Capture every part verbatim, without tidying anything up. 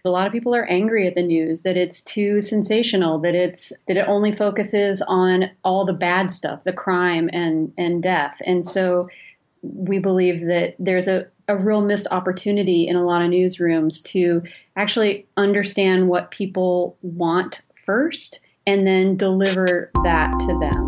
A lot of people are angry at the news, that it's too sensational, that it's that it only focuses on all the bad stuff, the crime and, and death. And so we believe that there's a, a real missed opportunity in a lot of newsrooms to actually understand what people want first and then deliver that to them.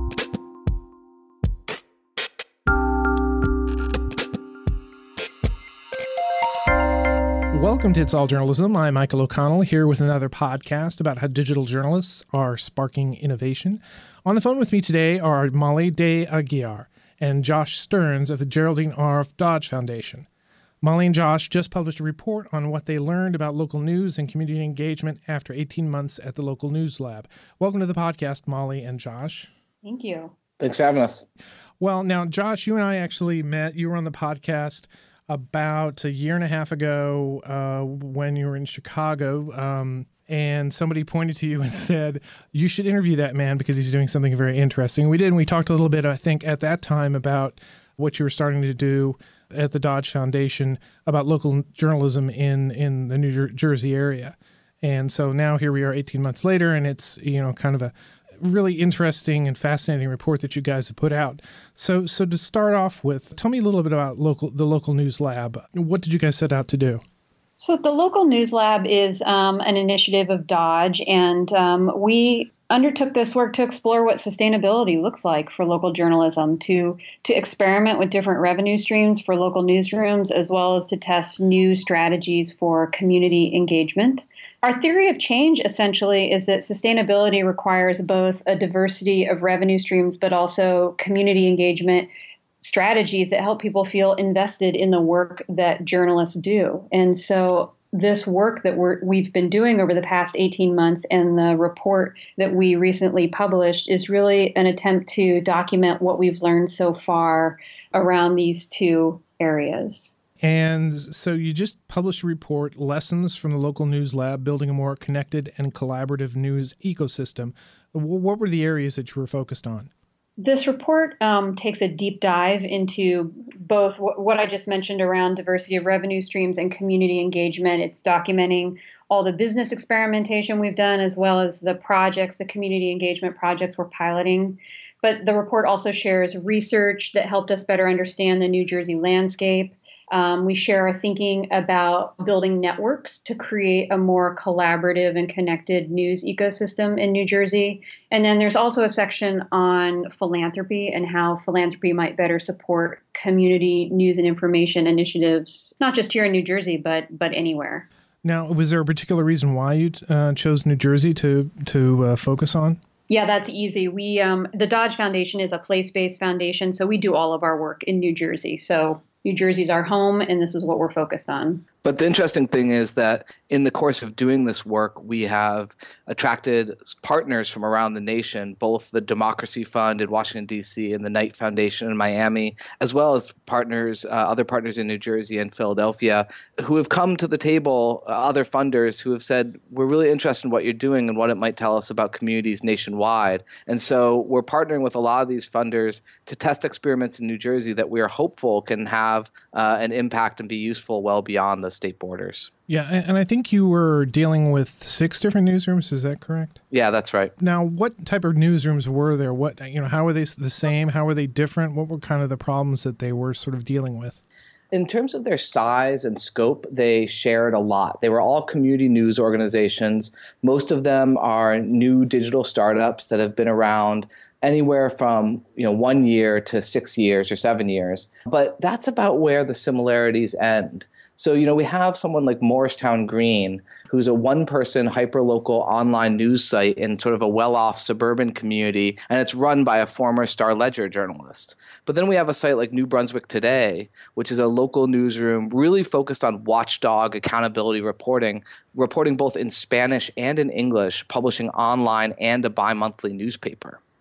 Welcome to It's All Journalism. I'm Michael O'Connell here with another podcast about how digital journalists are sparking innovation. On the phone with me today are Molly De Aguiar and Josh Stearns of the Geraldine R. Dodge Foundation. Molly and Josh just published a report on what they learned about local news and community engagement after eighteen months at the local news lab. Welcome to the podcast, Molly and Josh. Thank you. Thanks for having us. Well, now, Josh, you and I actually met. You were on the podcast about a year and a half ago uh, when you were in Chicago, um, and somebody pointed to you and said, you should interview that man because he's doing something very interesting. We did, and we talked a little bit, I think, at that time about what you were starting to do at the Dodge Foundation about local journalism in, in the New Jer- Jersey area. And so now here we are eighteen months later, and it's, you know, kind of a really interesting and fascinating report that you guys have put out. So so to start off with, tell me a little bit about local the local news lab. What did you guys set out to do? So the local news lab is um, an initiative of Dodge, and um, we undertook this work to explore what sustainability looks like for local journalism, to to experiment with different revenue streams for local newsrooms, as well as to test new strategies for community engagement. Our theory of change, essentially, is that sustainability requires both a diversity of revenue streams, but also community engagement strategies that help people feel invested in the work that journalists do. And so this work that we're, we've been doing over the past eighteen months and the report that we recently published is really an attempt to document what we've learned so far around these two areas. And so you just published a report, Lessons from the Local News Lab, Building a More Connected and Collaborative News Ecosystem. What were the areas that you were focused on? This report um, takes a deep dive into both w- what I just mentioned around diversity of revenue streams and community engagement. It's documenting all the business experimentation we've done, as well as the projects, the community engagement projects we're piloting. But the report also shares research that helped us better understand the New Jersey landscape. Um, we share our thinking about building networks to create a more collaborative and connected news ecosystem in New Jersey. And then there's also a section on philanthropy and how philanthropy might better support community news and information initiatives, not just here in New Jersey, but but anywhere. Now, was there a particular reason why you uh, chose New Jersey to to uh, focus on? Yeah, that's easy. We um, the Dodge Foundation is a place-based foundation, so we do all of our work in New Jersey. So New Jersey's our home, and this is what we're focused on. But the interesting thing is that in the course of doing this work, we have attracted partners from around the nation, both the Democracy Fund in Washington, D C and the Knight Foundation in Miami, as well as partners, uh, other partners in New Jersey and Philadelphia, who have come to the table, uh, other funders who have said, we're really interested in what you're doing and what it might tell us about communities nationwide. And so we're partnering with a lot of these funders to test experiments in New Jersey that we are hopeful can have uh, an impact and be useful well beyond the state borders. Yeah, and I think you were dealing with six different newsrooms. Is that correct? Yeah, that's right. Now, what type of newsrooms were there? What, you know, how were they the same? How were they different? What were kind of the problems that they were sort of dealing with? In terms of their size and scope, they shared a lot. They were all community news organizations. Most of them are new digital startups that have been around anywhere from, you know, one year to six years or seven years. But that's about where the similarities end. So, you know, we have someone like Morristown Green, who's a one-person hyperlocal online news site in sort of a well-off suburban community, and it's run by a former Star Ledger journalist. But then we have a site like New Brunswick Today, which is a local newsroom really focused on watchdog accountability reporting, reporting both in Spanish and in English, publishing online and a bi-monthly newspaper.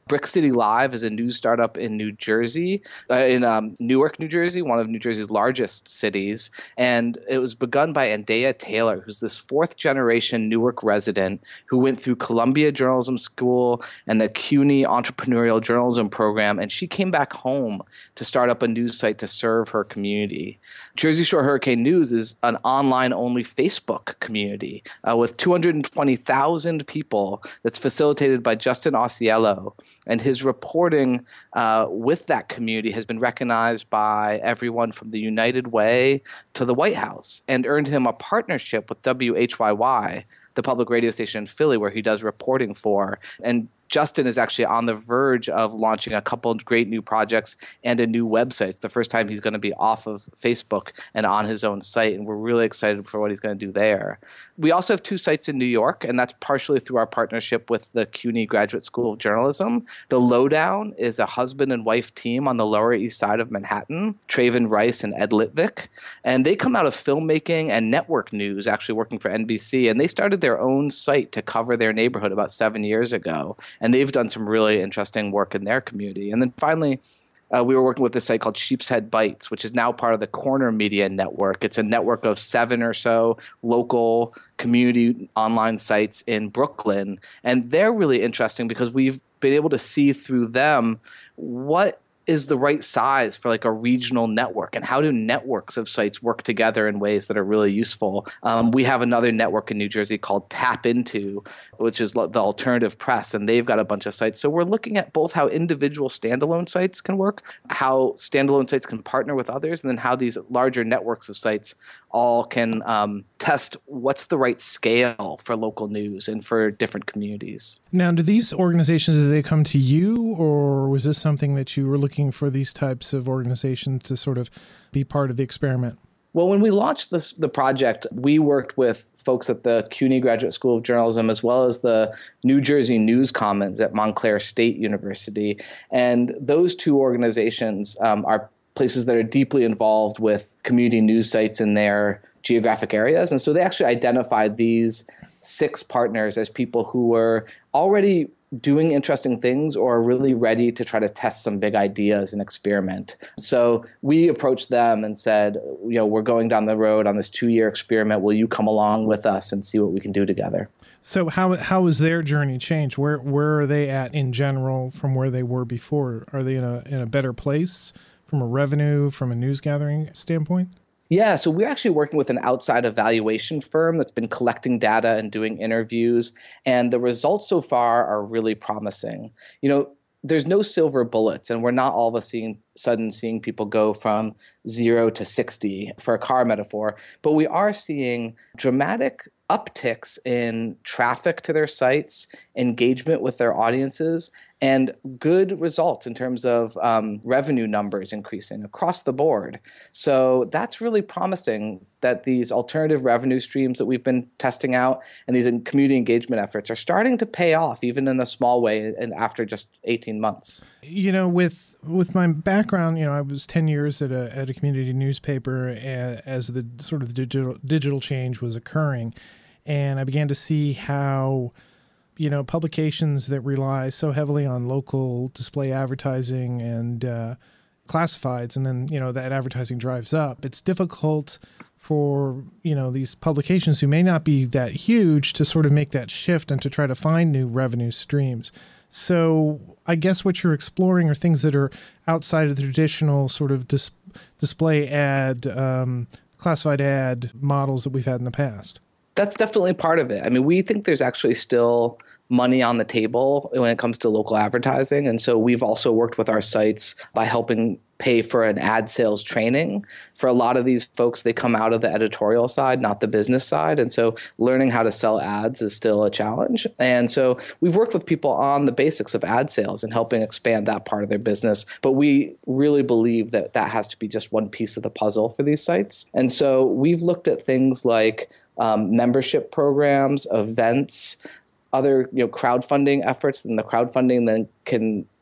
Brick City Live is a news startup in New Jersey, uh, in um, Newark, New Jersey, one of New Jersey's largest cities. And it was begun by Andea Taylor, who's this fourth generation Newark resident who went through Columbia Journalism School and the CUNY Entrepreneurial Journalism Program. And she came back home to start up a news site to serve her community. Jersey Shore Hurricane News is an online-only Facebook community uh, with two hundred twenty thousand people that's facilitated by Justin Ausiello. And his reporting uh, with that community has been recognized by everyone from the United Way to the White House and earned him a partnership with W H Y Y, the public radio station in Philly, where he does reporting for. And Justin is actually on the verge of launching a couple of great new projects and a new website. It's the first time he's going to be off of Facebook and on his own site, and we're really excited for what he's going to do there. We also have two sites in New York, and that's partially through our partnership with the CUNY Graduate School of Journalism. The Lowdown is a husband and wife team on the Lower East Side of Manhattan, Traven Rice and Ed Litvik, and they come out of filmmaking and network news, actually working for N B C, and they started their own site to cover their neighborhood about seven years ago. And they've done some really interesting work in their community. And then finally, uh, we were working with this site called Sheepshead Bites, which is now part of the Corner Media Network. It's a network of seven or so local community online sites in Brooklyn. And they're really interesting because we've been able to see through them what is the right size for like a regional network, and how do networks of sites work together in ways that are really useful. Um, we have another network in New Jersey called Tap Into, which is the alternative press, and they've got a bunch of sites. So we're looking at both how individual standalone sites can work, how standalone sites can partner with others, and then how these larger networks of sites all can um, test what's the right scale for local news and for different communities. Now, do these organizations, did they come to you, or was this something that you were looking for these types of organizations to sort of be part of the experiment? Well, when we launched this, the project, we worked with folks at the CUNY Graduate School of Journalism as well as the New Jersey News Commons at Montclair State University. And those two organizations um, are places that are deeply involved with community news sites in their geographic areas. And so they actually identified these six partners as people who were already doing interesting things or really ready to try to test some big ideas and experiment. So we approached them and said, you know, we're going down the road on this two-year experiment. Will you come along with us and see what we can do together? So how how has their journey changed? Where where are they at in general from where they were before? Are they in a in a better place from a revenue, from a news gathering standpoint? Yeah, so we're actually working with an outside evaluation firm that's been collecting data and doing interviews, and the results so far are really promising. You know, there's no silver bullets, and we're not all of a seeing, sudden seeing people go from zero to sixty, for a car metaphor, but we are seeing dramatic upticks in traffic to their sites, engagement with their audiences, and good results in terms of um, revenue numbers increasing across the board. So that's really promising that these alternative revenue streams that we've been testing out and these community engagement efforts are starting to pay off, even in a small way, and after just eighteen months. You know, with with my background, you know, I was ten years at a at a community newspaper as the sort of digital digital change was occurring, and I began to see how, you know, publications that rely so heavily on local display advertising and uh, classifieds, and then, you know, that advertising drives up. It's difficult for, you know, these publications who may not be that huge to sort of make that shift and to try to find new revenue streams. So I guess what you're exploring are things that are outside of the traditional sort of dis- display ad, um, classified ad models that we've had in the past. That's definitely part of it. I mean, we think there's actually still money on the table when it comes to local advertising. And so we've also worked with our sites by helping pay for an ad sales training. For a lot of these folks, they come out of the editorial side, not the business side. And so learning how to sell ads is still a challenge. And so we've worked with people on the basics of ad sales and helping expand that part of their business. But we really believe that that has to be just one piece of the puzzle for these sites. And so we've looked at things like um, membership programs, events, other, you know, crowdfunding efforts, and the crowdfunding then can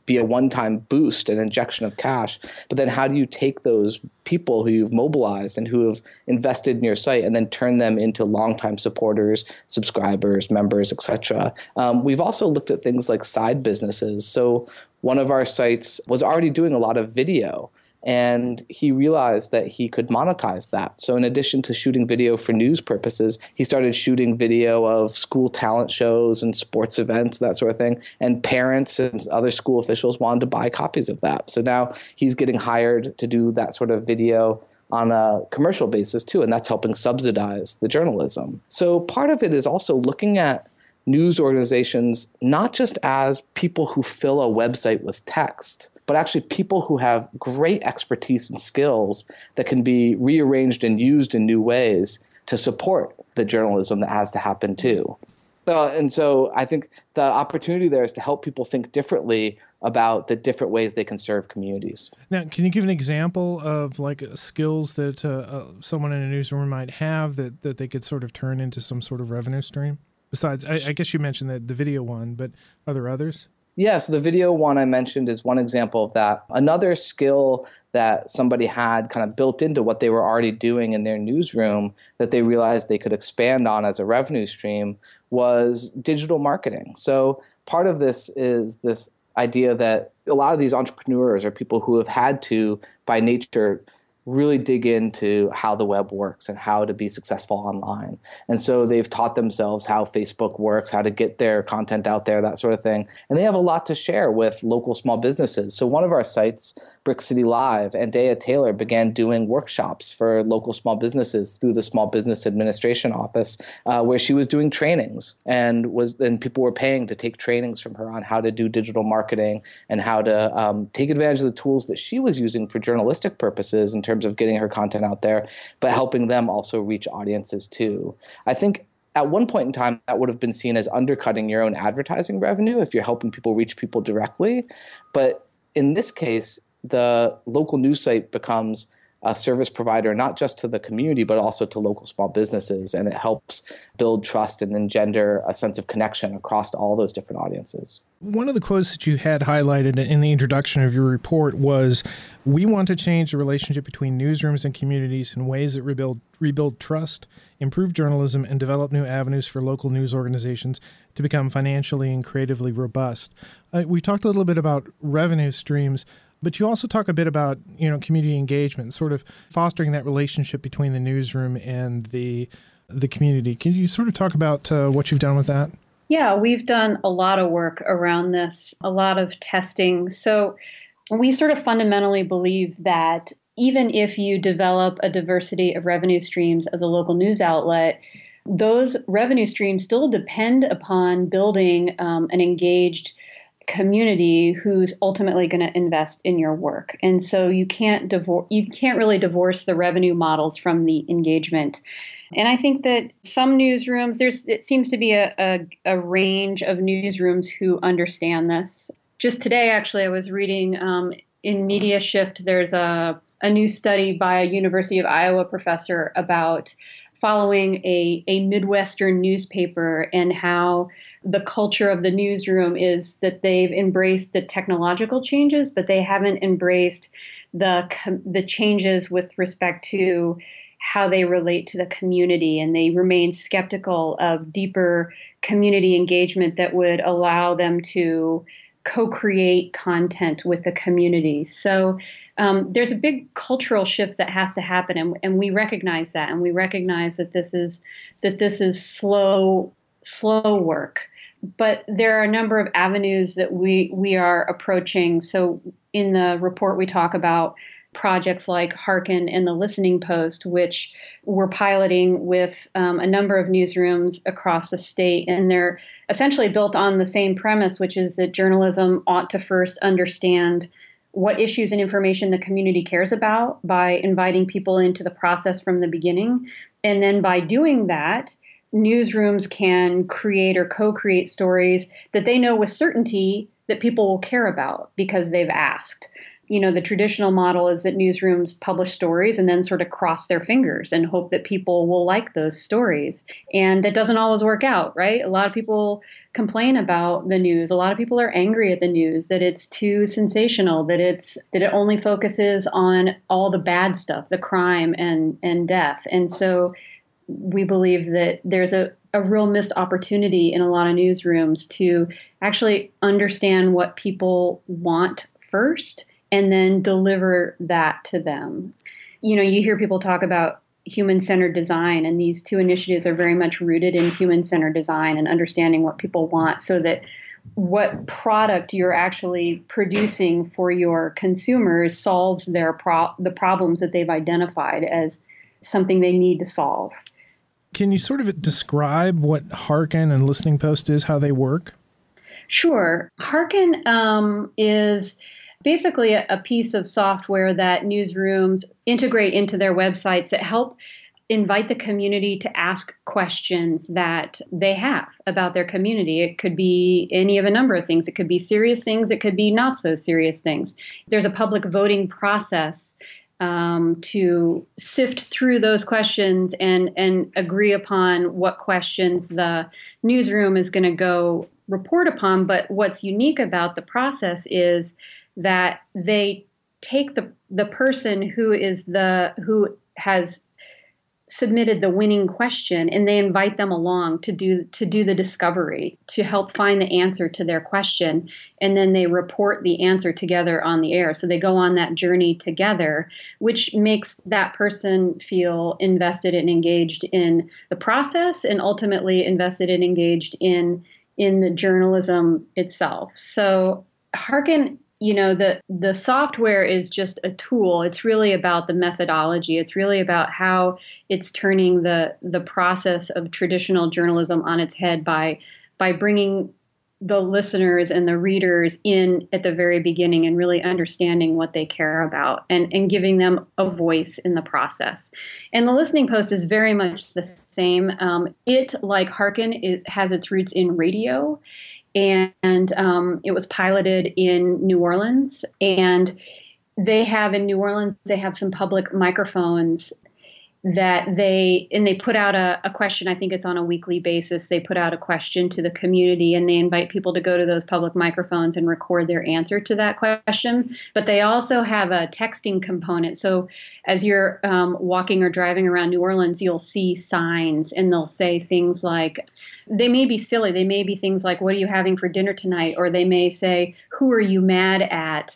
be a one-time boost, an injection of cash. But then how do you take those people who you've mobilized and who have invested in your site and then turn them into longtime supporters, subscribers, members, et cetera? Um, we've also looked at things like side businesses. So one of our sites was already doing a lot of video, and he realized that he could monetize that. So in addition to shooting video for news purposes, he started shooting video of school talent shows and sports events, that sort of thing. And parents and other school officials wanted to buy copies of that. So now he's getting hired to do that sort of video on a commercial basis too, and that's helping subsidize the journalism. So part of it is also looking at news organizations not just as people who fill a website with text, but actually people who have great expertise and skills that can be rearranged and used in new ways to support the journalism that has to happen too. Uh, and so I think the opportunity there is to help people think differently about the different ways they can serve communities. Now, can you give an example of like skills that uh, uh, someone in a newsroom might have that, that they could sort of turn into some sort of revenue stream? Besides, I, I guess you mentioned the, the video one, but are there others? Yeah, so the video one I mentioned is one example of that. Another skill that somebody had kind of built into what they were already doing in their newsroom that they realized they could expand on as a revenue stream was digital marketing. So part of this is this idea that a lot of these entrepreneurs are people who have had to, by nature, really dig into how the web works and how to be successful online. And so they've taught themselves how Facebook works, how to get their content out there, that sort of thing. And they have a lot to share with local small businesses. So one of our sites, Brick City Live, and Dea Taylor began doing workshops for local small businesses through the Small Business Administration Office, uh, where she was doing trainings and was then people were paying to take trainings from her on how to do digital marketing and how to um, take advantage of the tools that she was using for journalistic purposes in terms of getting her content out there, but helping them also reach audiences too. I think at one point in time, that would have been seen as undercutting your own advertising revenue if you're helping people reach people directly. But in this case, the local news site becomes a service provider not just to the community, but also to local small businesses. And it helps build trust and engender a sense of connection across all those different audiences. One of the quotes that you had highlighted in the introduction of your report was, "We want to change the relationship between newsrooms and communities in ways that rebuild rebuild trust, improve journalism, and develop new avenues for local news organizations to become financially and creatively robust." Uh, we talked a little bit about revenue streams, but you also talk a bit about, you know, community engagement, sort of fostering that relationship between the newsroom and the the community. Can you sort of talk about uh, what you've done with that? Yeah, we've done a lot of work around this, a lot of testing. So we sort of fundamentally believe that even if you develop a diversity of revenue streams as a local news outlet, those revenue streams still depend upon building um, an engaged community who's ultimately going to invest in your work. And so you can't divorce, you can't really divorce the revenue models from the engagement. And I think that some newsrooms, there's it seems to be a, a, a range of newsrooms who understand this. Just today, actually, I was reading um, in Media Shift, there's a, a new study by a University of Iowa professor about following a, a Midwestern newspaper and how the culture of the newsroom is that they've embraced the technological changes, but they haven't embraced the the changes with respect to how they relate to the community, and they remain skeptical of deeper community engagement that would allow them to co-create content with the community. So um, there's a big cultural shift that has to happen, and, and we recognize that, and we recognize that this is that this is slow, slow work. But there are a number of avenues that we we are approaching. So in the report, we talk about projects like Hearken and the Listening Post, which we're piloting with um, a number of newsrooms across the state. And they're essentially built on the same premise, which is that journalism ought to first understand what issues and information the community cares about by inviting people into the process from the beginning. And then by doing that, newsrooms can create or co-create stories that they know with certainty that people will care about because they've asked. You know, the traditional model is that newsrooms publish stories and then sort of cross their fingers and hope that people will like those stories. And that doesn't always work out, right? A lot of people complain about the news. A lot of people are angry at the news, that it's too sensational, that it's that it only focuses on all the bad stuff, the crime and and death. And so we believe that there's a, a real missed opportunity in a lot of newsrooms to actually understand what people want first and then deliver that to them. You know, you hear people talk about human-centered design, and these two initiatives are very much rooted in human-centered design and understanding what people want, so that what product you're actually producing for your consumers solves their pro- the problems that they've identified as something they need to solve. Can you sort of describe what Hearken and Listening Post is, how they work? Sure. Hearken um, is basically a, a piece of software that newsrooms integrate into their websites that help invite the community to ask questions that they have about their community. It could be any of a number of things. It could be serious things. It could be not so serious things. There's a public voting process um, to sift through those questions and, and agree upon what questions the newsroom is going to go report upon. But what's unique about the process is that they take the the person who is the who has submitted the winning question, and they invite them along to do to do the discovery, to help find the answer to their question, and then they report the answer together on the air. So they go on that journey together, which makes that person feel invested and engaged in the process, and ultimately invested and engaged in in the journalism itself. So Hearken, you know, the the software is just a tool. It's really about the methodology. It's really about how it's turning the the process of traditional journalism on its head by by bringing the listeners and the readers in at the very beginning and really understanding what they care about, and, and giving them a voice in the process. And the Listening Post is very much the same. Um, it, like Hearken, is, has its roots in radio. And um, it was piloted in New Orleans. And they have in New Orleans, they have some public microphones that they, and they put out a, a question. I think it's on a weekly basis. They put out a question to the community, and they invite people to go to those public microphones and record their answer to that question. But they also have a texting component. So as you're um, walking or driving around New Orleans, you'll see signs, and they'll say things like, they may be silly. They may be things like, what are you having for dinner tonight? Or they may say, who are you mad at?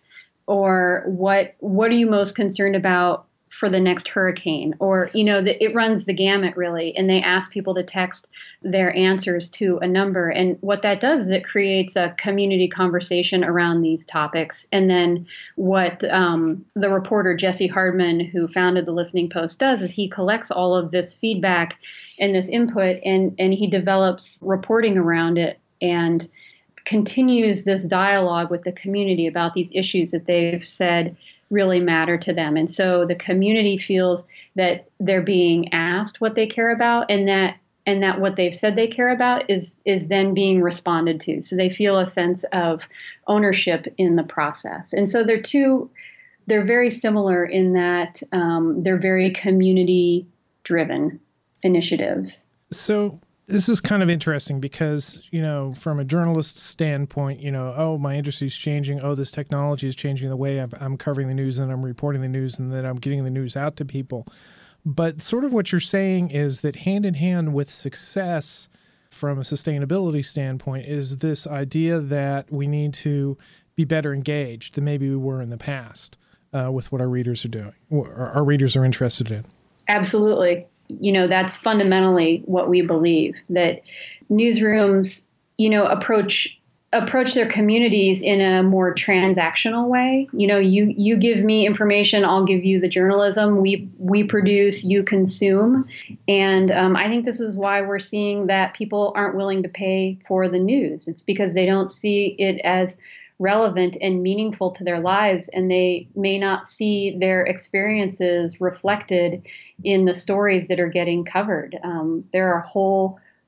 Or what what are you most concerned about for the next hurricane? Or, you know, the, it runs the gamut, really. And they ask people to text their answers to a number. And what that does is it creates a community conversation around these topics. And then what um, the reporter, Jesse Hardman, who founded the Listening Post, does is he collects all of this feedback and this input, and, and he develops reporting around it and continues this dialogue with the community about these issues that they've said really matter to them. And so the community feels that they're being asked what they care about, and that and that what they've said they care about is is then being responded to. So they feel a sense of ownership in the process. And so they're two, they're very similar in that um, they're very community driven initiatives. So this is kind of interesting because, you know, from a journalist standpoint, you know, oh, my industry is changing. Oh, this technology is changing the way I've, I'm covering the news, and I'm reporting the news, and that I'm getting the news out to people. But sort of what you're saying is that hand in hand with success from a sustainability standpoint is this idea that we need to be better engaged than maybe we were in the past uh, with what our readers are doing, or our readers are interested in. Absolutely. You know, that's fundamentally what we believe, that newsrooms, you know, approach approach their communities in a more transactional way. You know, you you give me information, I'll give you the journalism. We we produce, you consume. And um, I think this is why we're seeing that people aren't willing to pay for the news. It's because they don't see it as relevant and meaningful to their lives, and they may not see their experiences reflected in the stories that are getting covered. Um, there are whole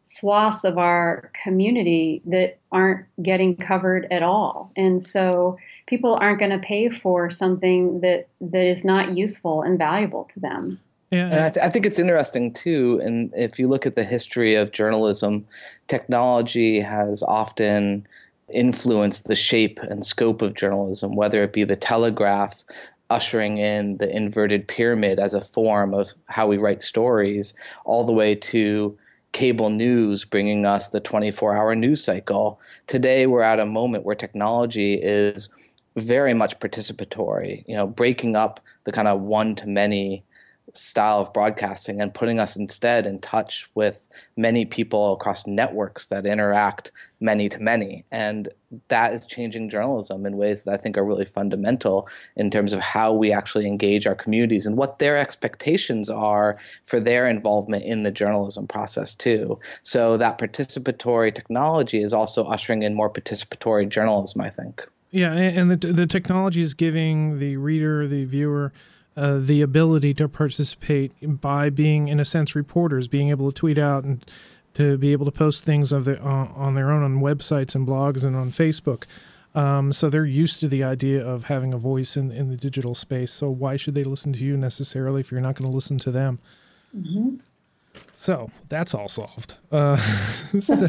swaths of our community that aren't getting covered at all. And so people aren't going to pay for something that, that is not useful and valuable to them. Yeah. And I, th- I think it's interesting, too. And if you look at the history of journalism, technology has often influenced the shape and scope of journalism, whether it be the telegraph ushering in the inverted pyramid as a form of how we write stories, all the way to cable news bringing us the twenty-four hour news cycle. Today, we're at a moment where technology is very much participatory, you know, breaking up the kind of one-to-many style of broadcasting and putting us instead in touch with many people across networks that interact many to many. And that is changing journalism in ways that I think are really fundamental in terms of how we actually engage our communities and what their expectations are for their involvement in the journalism process too. So that participatory technology is also ushering in more participatory journalism, I think. Yeah, and the the technology is giving the reader, the viewer, Uh, the ability to participate by being, in a sense, reporters, being able to tweet out and to be able to post things of the, uh, on their own on websites and blogs and on Facebook. Um, so they're used to the idea of having a voice in, in the digital space. So why should they listen to you necessarily if you're not going to listen to them? Mm-hmm. So that's all solved. Uh, so,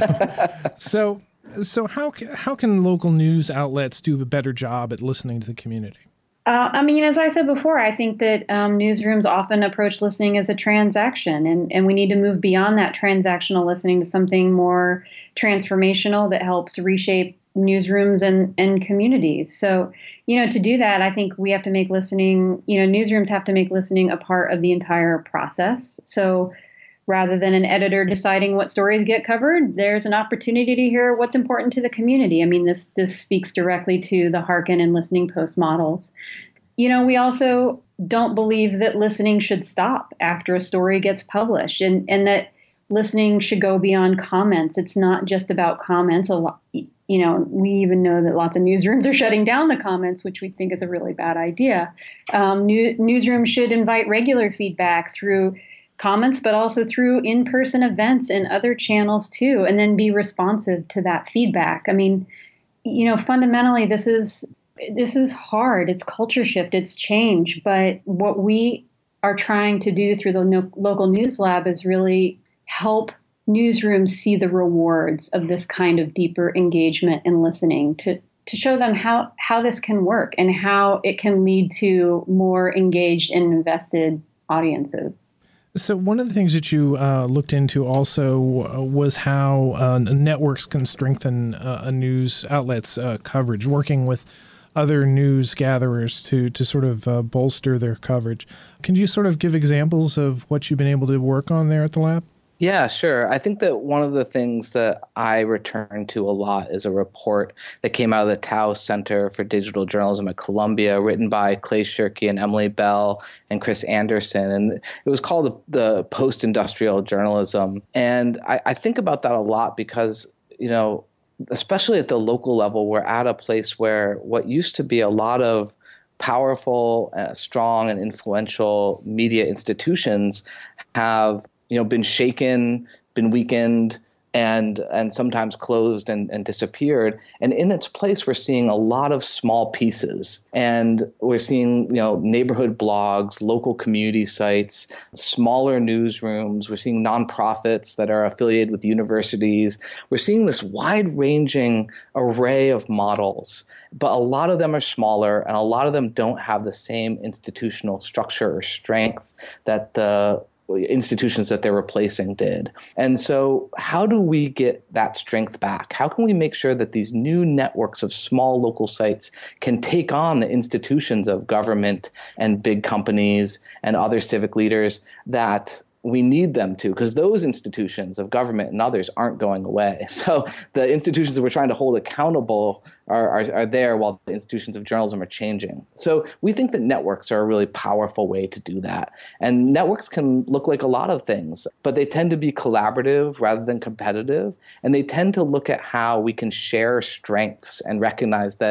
so, so how, how can local news outlets do a better job at listening to the community? Uh, I mean, as I said before, I think that um, newsrooms often approach listening as a transaction, and, and we need to move beyond that transactional listening to something more transformational that helps reshape newsrooms and, and communities. So, you know, to do that, I think we have to make listening, you know, newsrooms have to make listening a part of the entire process. So rather than an editor deciding what stories get covered, there's an opportunity to hear what's important to the community. I mean, this this speaks directly to the Hearken and Listening Post models. You know, we also don't believe that listening should stop after a story gets published, and, and that listening should go beyond comments. It's not just about comments. A lot, you know, we even know that lots of newsrooms are shutting down the comments, which we think is a really bad idea. Um, new, newsrooms should invite regular feedback through comments, but also through in-person events and other channels too, and then be responsive to that feedback. I mean, you know, fundamentally, this is this is hard. It's culture shift, it's change. But what we are trying to do through the no- local news lab is really help newsrooms see the rewards of this kind of deeper engagement and listening, to to show them how how this can work and how it can lead to more engaged and invested audiences. So one of the things that you uh, looked into also uh, was how uh, networks can strengthen uh, a news outlet's uh, coverage, working with other news gatherers to to sort of uh, bolster their coverage. Can you sort of give examples of what you've been able to work on there at the lab? Yeah, sure. I think that one of the things that I return to a lot is a report that came out of the Tao Center for Digital Journalism at Columbia, written by Clay Shirky and Emily Bell and Chris Anderson. And it was called the, the Post-Industrial Journalism. And I, I think about that a lot because, you know, especially at the local level, we're at a place where what used to be a lot of powerful, uh, strong, and influential media institutions have you know, been shaken, been weakened, and and sometimes closed and, and disappeared. And in its place, we're seeing a lot of small pieces. And we're seeing, you know, neighborhood blogs, local community sites, smaller newsrooms. We're seeing nonprofits that are affiliated with universities. We're seeing this wide-ranging array of models. But a lot of them are smaller, and a lot of them don't have the same institutional structure or strength that the institutions that they're replacing did. And so how do we get that strength back? How can we make sure that these new networks of small local sites can take on the institutions of government and big companies and other civic leaders that we need them to, because those institutions of government and others aren't going away. So the institutions that we're trying to hold accountable are, are, are there while the institutions of journalism are changing. So we think that networks are a really powerful way to do that. And networks can look like a lot of things, but they tend to be collaborative rather than competitive. And they tend to look at how we can share strengths and recognize that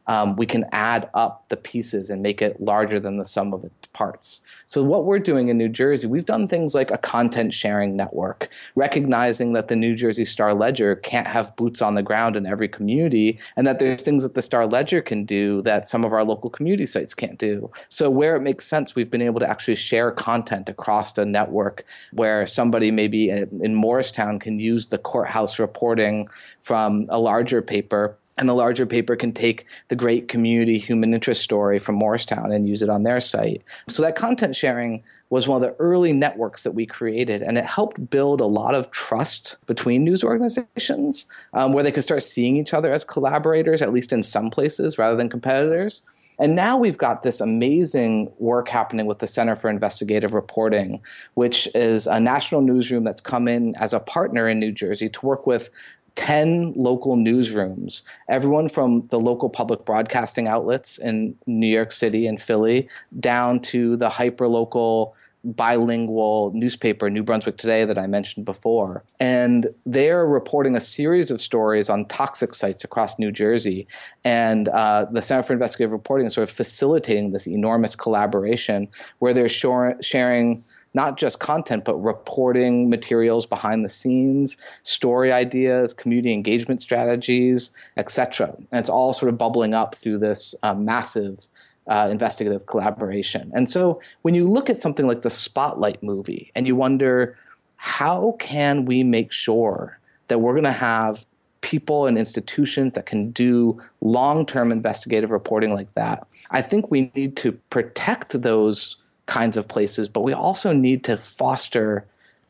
um, we can add up the pieces and make it larger than the sum of its parts. So what we're doing in New Jersey, we've done things like a content sharing network, recognizing that the New Jersey Star Ledger can't have boots on the ground in every community, and that there's things that the Star Ledger can do that some of our local community sites can't do. So where it makes sense, we've been able to actually share content across a network where somebody maybe in Morristown can use the courthouse reporting from a larger paper, and the larger paper can take the great community human interest story from Morristown and use it on their site. So that content sharing was one of the early networks that we created, and it helped build a lot of trust between news organizations um, where they could start seeing each other as collaborators, at least in some places, rather than competitors. And now we've got this amazing work happening with the Center for Investigative Reporting, which is a national newsroom that's come in as a partner in New Jersey to work with ten local newsrooms, everyone from the local public broadcasting outlets in New York City and Philly down to the hyperlocal bilingual newspaper, New Brunswick Today, that I mentioned before. And they're reporting a series of stories on toxic sites across New Jersey. And uh, the Center for Investigative Reporting is sort of facilitating this enormous collaboration where they're shor- sharing not just content, but reporting materials behind the scenes, story ideas, community engagement strategies, et cetera. And it's all sort of bubbling up through this uh, massive uh, investigative collaboration. And so when you look at something like the Spotlight movie and you wonder, how can we make sure that we're going to have people and institutions that can do long-term investigative reporting like that? I think we need to protect those kinds of places, but we also need to foster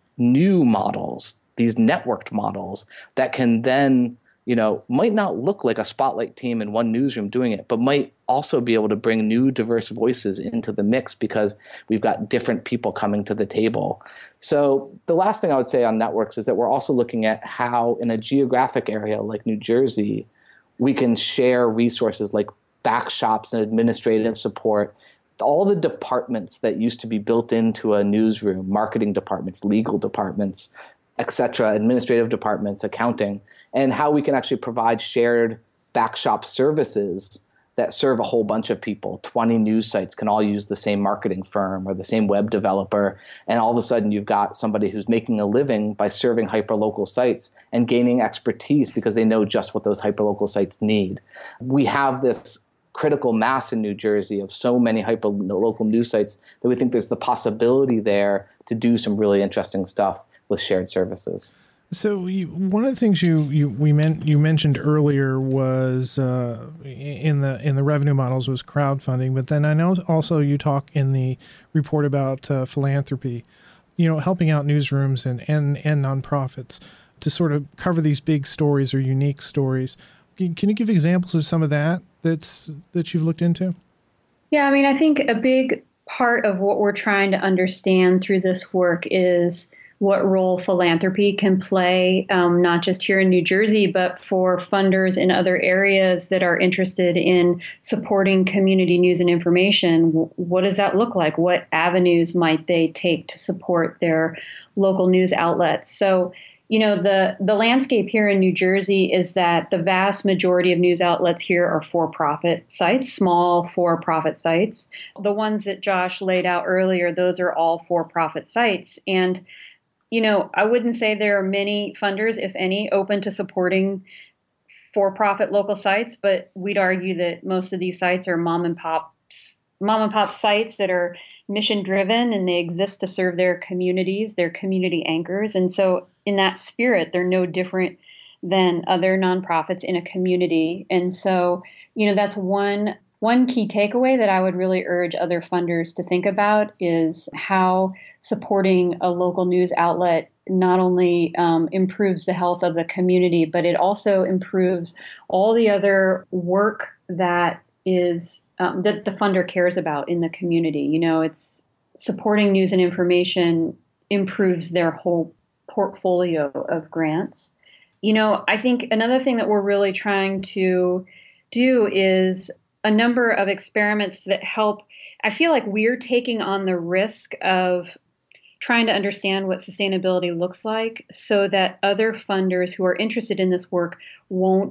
new models, these networked models that can then, you know, might not look like a Spotlight team in one newsroom doing it, but might also be able to bring new diverse voices into the mix because we've got different people coming to the table. So the last thing I would say on networks is that we're also looking at how in a geographic area like New Jersey, we can share resources like back shops and administrative support, all the departments that used to be built into a newsroom, marketing departments, legal departments, et cetera, administrative departments, accounting, and how we can actually provide shared backshop services that serve a whole bunch of people. twenty news sites can all use the same marketing firm or the same web developer, and all of a sudden you've got somebody who's making a living by serving hyperlocal sites and gaining expertise because they know just what those hyperlocal sites need. We have this critical mass in New Jersey of so many hyper local news sites that we think there's the possibility there to do some really interesting stuff with shared services. So you, one of the things you you we meant you mentioned earlier was uh, in the in the revenue models was crowdfunding, but then I know also you talk in the report about uh, philanthropy, you know, helping out newsrooms and, and and nonprofits to sort of cover these big stories or unique stories. Can you give examples of some of that that's that you've looked into? Yeah, I mean, I think a big part of what we're trying to understand through this work is what role philanthropy can play, um, not just here in New Jersey, but for funders in other areas that are interested in supporting community news and information. What does that look like? What avenues might they take to support their local news outlets? So, you know, the, the landscape here in New Jersey is that the vast majority of news outlets here are for-profit sites, small for-profit sites. The ones that Josh laid out earlier, those are all for-profit sites. And, you know, I wouldn't say there are many funders, if any, open to supporting for-profit local sites, but we'd argue that most of these sites are mom and pop mom and pop sites that are mission driven and they exist to serve their communities, their community anchors. And so in that spirit, they're no different than other nonprofits in a community. And so, you know, that's one one key takeaway that I would really urge other funders to think about is how supporting a local news outlet not only um, improves the health of the community, but it also improves all the other work that is Um, that the funder cares about in the community. You know, it's supporting news and information improves their whole portfolio of grants. You know, I think another thing that we're really trying to do is a number of experiments that help. I feel like we're taking on the risk of trying to understand what sustainability looks like so that other funders who are interested in this work won't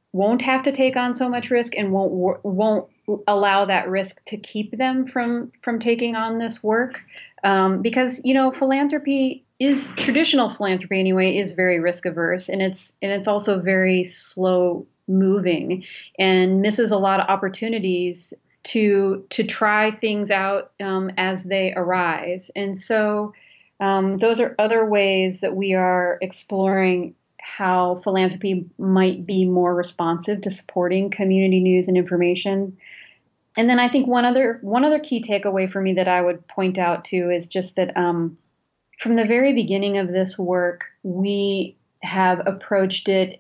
won't have to take on so much risk and won't won't allow that risk to keep them from from taking on this work. Um, because, you know, philanthropy is traditional philanthropy anyway, is very risk averse, and it's and it's also very slow moving and misses a lot of opportunities to to try things out um, as they arise. And so um, those are other ways that we are exploring how philanthropy might be more responsive to supporting community news and information. And then I think one other one other key takeaway for me that I would point out too is just that um, from the very beginning of this work, we have approached it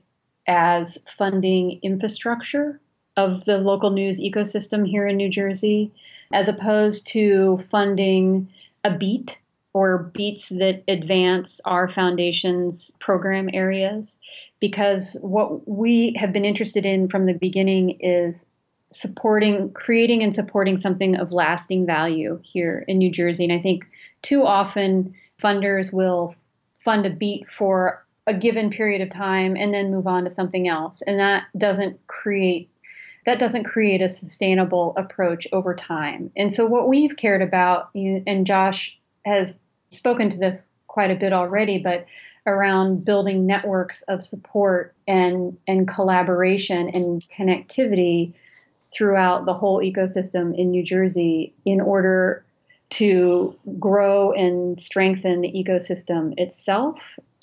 as funding infrastructure of the local news ecosystem here in New Jersey, as opposed to funding a beat or beats that advance our foundation's program areas. Because what we have been interested in from the beginning is supporting, creating and supporting something of lasting value here in New Jersey. And I think too often funders will fund a beat for a given period of time and then move on to something else. And that doesn't create that doesn't create a sustainable approach over time. And so what we've cared about, and Josh has spoken to this quite a bit already, but around building networks of support and, and collaboration and connectivity throughout the whole ecosystem in New Jersey in order to grow and strengthen the ecosystem itself,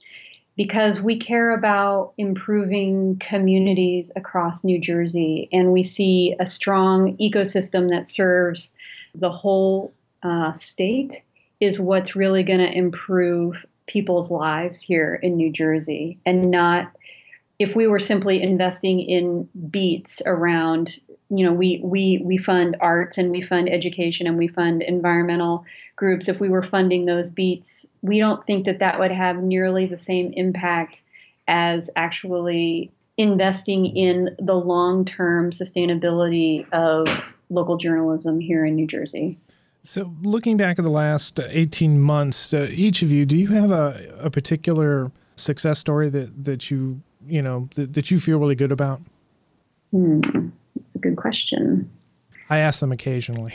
because we care about improving communities across New Jersey, and we see a strong ecosystem that serves the whole uh, state is what's really going to improve people's lives here in New Jersey, and not if we were simply investing in beats around, you know, we we we fund arts and we fund education and we fund environmental groups. If we were funding those beats, we don't think that that would have nearly the same impact as actually investing in the long-term sustainability of local journalism here in New Jersey. So looking back at the last eighteen months, uh, each of you, do you have a, a particular success story that, that you, you know, that, that you feel really good about? Hmm, that's a good question. I ask them occasionally.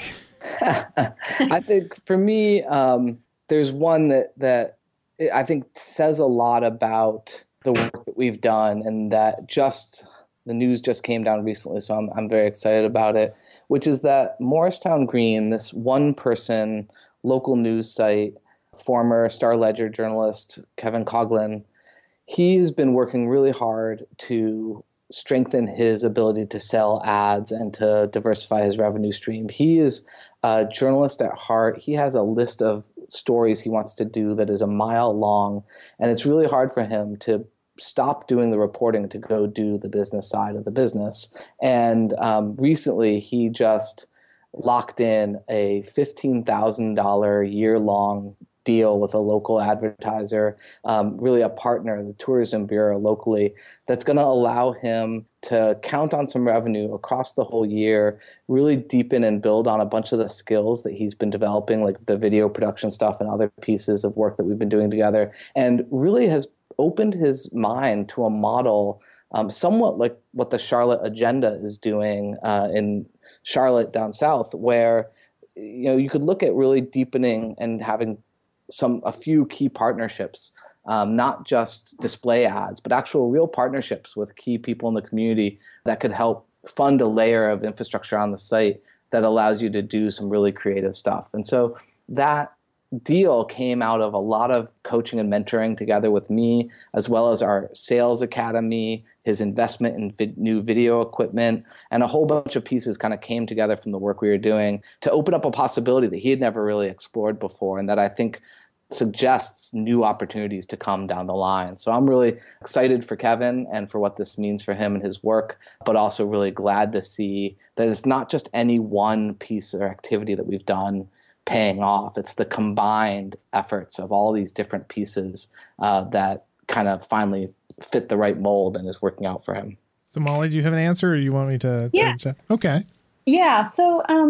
I think for me, um, there's one that, that I think says a lot about the work that we've done, and that just the news just came down recently, so I'm, I'm very excited about it, which is that Morristown Green, this one-person local news site, former Star Ledger journalist Kevin Coughlin, he's been working really hard to strengthen his ability to sell ads and to diversify his revenue stream. He is a journalist at heart. He has a list of stories he wants to do that is a mile long, and it's really hard for him to stop doing the reporting to go do the business side of the business. And um, recently, he just locked in a fifteen thousand dollars year-long deal with a local advertiser, um, really a partner, the Tourism Bureau locally, that's going to allow him to count on some revenue across the whole year, really deepen and build on a bunch of the skills that he's been developing, like the video production stuff and other pieces of work that we've been doing together, and really has opened his mind to a model um, somewhat like what the Charlotte Agenda is doing uh, in Charlotte down south, where you know you could look at really deepening and having some a few key partnerships, um, not just display ads, but actual real partnerships with key people in the community that could help fund a layer of infrastructure on the site that allows you to do some really creative stuff. And so that deal came out of a lot of coaching and mentoring together with me, as well as our sales academy, his investment in vi- new video equipment, and a whole bunch of pieces kind of came together from the work we were doing to open up a possibility that he had never really explored before, and that I think suggests new opportunities to come down the line. So I'm really excited for Kevin and for what this means for him and his work, but also really glad to see that it's not just any one piece or activity that we've done paying off. It's the combined efforts of all these different pieces uh, that kind of finally fit the right mold and is working out for him. So Molly, do you have an answer, or you want me to? Yeah. to okay. Yeah. So um,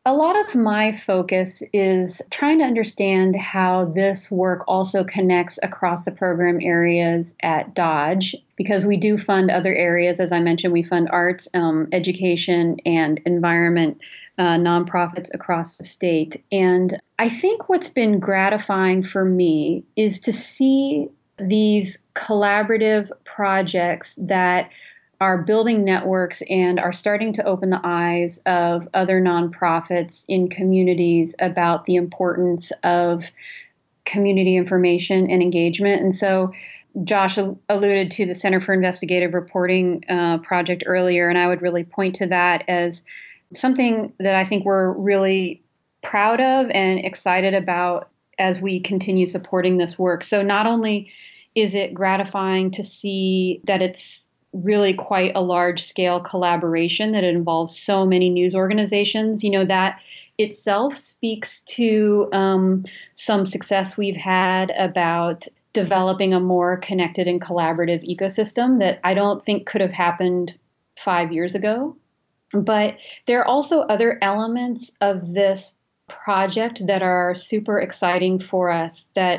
A lot of my focus is trying to understand how this work also connects across the program areas at Dodge, because we do fund other areas. As I mentioned, we fund arts, um, education, and environment uh, nonprofits across the state. And I think what's been gratifying for me is to see these collaborative projects that are building networks and are starting to open the eyes of other nonprofits in communities about the importance of community information and engagement. And so Josh alluded to the Center for Investigative Reporting uh, project earlier, and I would really point to that as something that I think we're really proud of and excited about as we continue supporting this work. So not only is it gratifying to see that it's really quite a large scale collaboration that involves so many news organizations, you know, that itself speaks to um, some success we've had about developing a more connected and collaborative ecosystem that I don't think could have happened five years ago. But there are also other elements of this project that are super exciting for us that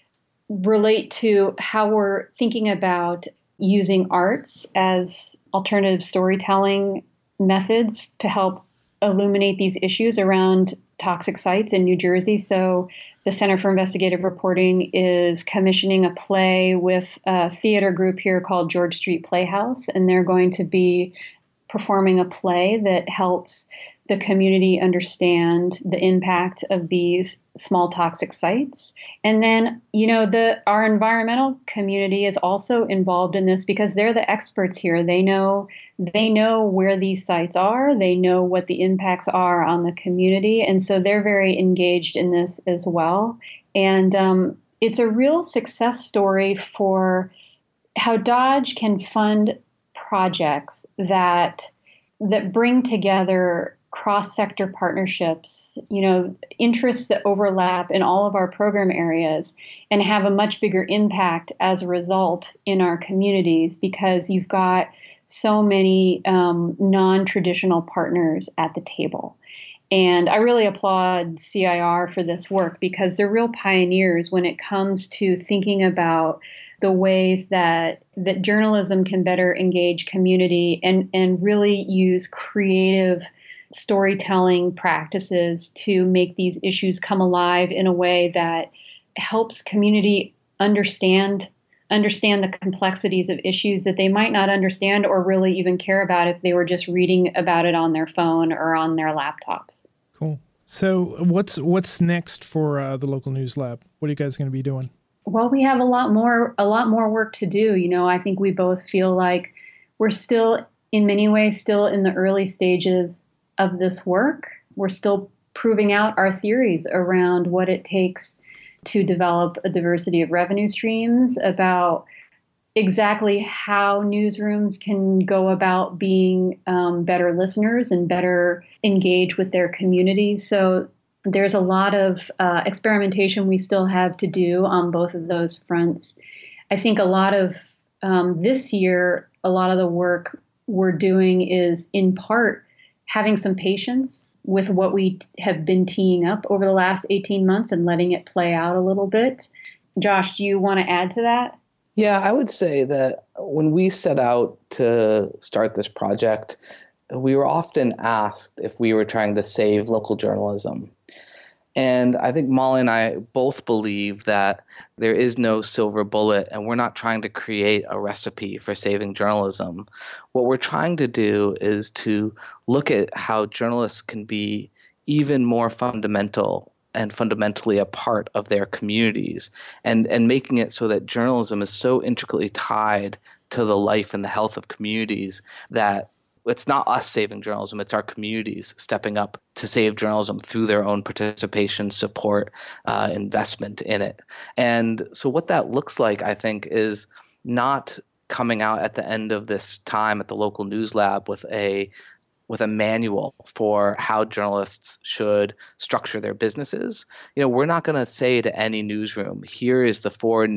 relate to how we're thinking about using arts as alternative storytelling methods to help illuminate these issues around toxic sites in New Jersey. So the Center for Investigative Reporting is commissioning a play with a theater group here called George Street Playhouse, and they're going to be performing a play that helps the community understand the impact of these small toxic sites. And then, you know, the our environmental community is also involved in this because they're the experts here. They know they know where these sites are. They know what the impacts are on the community. And so they're very engaged in this as well. And um, it's a real success story for how Dodge can fund projects that that bring together cross-sector partnerships, you know, interests that overlap in all of our program areas and have a much bigger impact as a result in our communities because you've got so many um, non-traditional partners at the table. And I really applaud C I R for this work because they're real pioneers when it comes to thinking about the ways that that journalism can better engage community and, and really use creative storytelling practices to make these issues come alive in a way that helps community understand understand the complexities of issues that they might not understand or really even care about if they were just reading about it on their phone or on their laptops. Cool. So what's what's next for uh, the local news lab? What are you guys going to be doing? Well, we have a lot more a lot more work to do. You know, I think we both feel like we're still in many ways still in the early stages of this work. We're still proving out our theories around what it takes to develop a diversity of revenue streams, about exactly how newsrooms can go about being um, better listeners and better engage with their communities. So there's a lot of uh, experimentation we still have to do on both of those fronts. I think a lot of um, this year, a lot of the work we're doing is in part having some patience with what we have been teeing up over the last eighteen months and letting it play out a little bit. Josh, do you want to add to that? Yeah, I would say that when we set out to start this project, we were often asked if we were trying to save local journalism. And I think Molly and I both believe that there is no silver bullet, and we're not trying to create a recipe for saving journalism. What we're trying to do is to look at how journalists can be even more fundamental and fundamentally a part of their communities, and, and making it so that journalism is so intricately tied to the life and the health of communities that it's not us saving journalism, it's our communities stepping up to save journalism through their own participation, support, uh, investment in it. And so what that looks like, I think, is not coming out at the end of this time at the local news lab with a with a manual for how journalists should structure their businesses. You know, we're not going to say to any newsroom, here is the four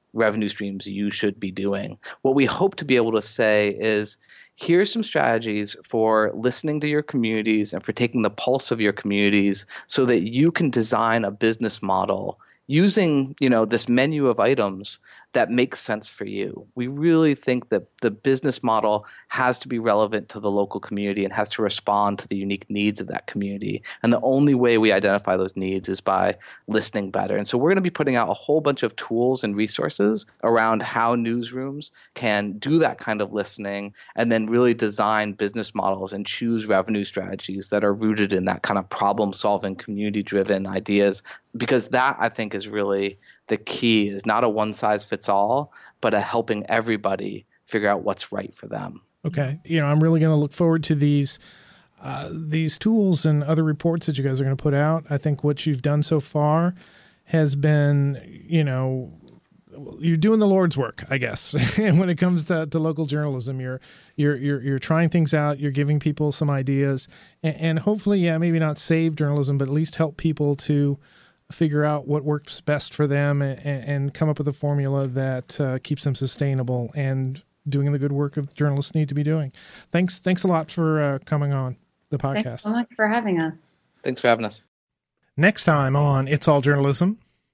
revenue streams you should be doing. What we hope to be able to say is, here's some strategies for listening to your communities and for taking the pulse of your communities so that you can design a business model using, you know, this menu of items that makes sense for you. We really think that the business model has to be relevant to the local community and has to respond to the unique needs of that community. And the only way we identify those needs is by listening better. And so we're going to be putting out a whole bunch of tools and resources around how newsrooms can do that kind of listening and then really design business models and choose revenue strategies that are rooted in that kind of problem-solving, community-driven ideas. Because that, I think, is really the key, is not a one-size-fits-all, but a helping everybody figure out what's right for them. Okay. You know, I'm really going to look forward to these uh, these tools and other reports that you guys are going to put out. I think what you've done so far has been, you know, you're doing the Lord's work, I guess. And when it comes to, to local journalism, you're, you're, you're, you're trying things out, you're giving people some ideas, and, and hopefully, yeah, maybe not save journalism, but at least help people to figure out what works best for them and, and come up with a formula that uh, keeps them sustainable and doing the good work of journalists need to be doing. Thanks. Thanks a lot for uh, coming on the podcast. Thanks so much for having us. Thanks for having us. Next time on It's All Journalism.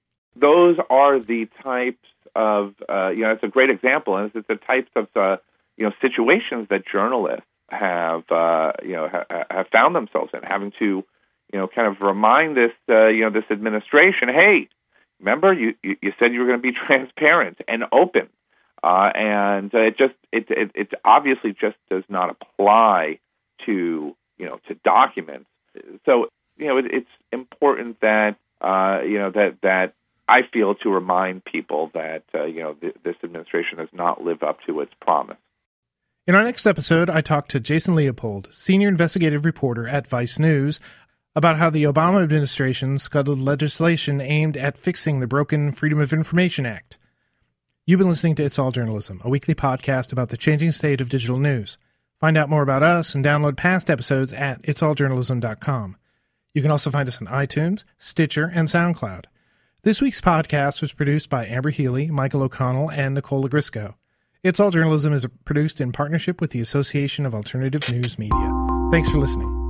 Those are the types of, uh, you know, it's a great example, and it's the types of, uh, you know, situations that journalists have, uh, you know, ha- have found themselves in, having to, you know, kind of remind this, uh, you know, this administration, hey, remember you, you, you said you were going to be transparent and open, uh, and uh, it just it, it it obviously just does not apply to, you know, to documents. So, you know, it, it's important that uh, you know that that I feel to remind people that uh, you know th- this administration does not live up to its promise. In our next episode, I talked to Jason Leopold, senior investigative reporter at Vice News, about how the Obama administration scuttled legislation aimed at fixing the broken Freedom of Information Act. You've been listening to It's All Journalism, a weekly podcast about the changing state of digital news. Find out more about us and download past episodes at its all journalism dot com. You can also find us on iTunes, Stitcher, and SoundCloud. This week's podcast was produced by Amber Healy, Michael O'Connell, and Nicole Lagrisco. It's All Journalism is produced in partnership with the Association of Alternative News Media. Thanks for listening.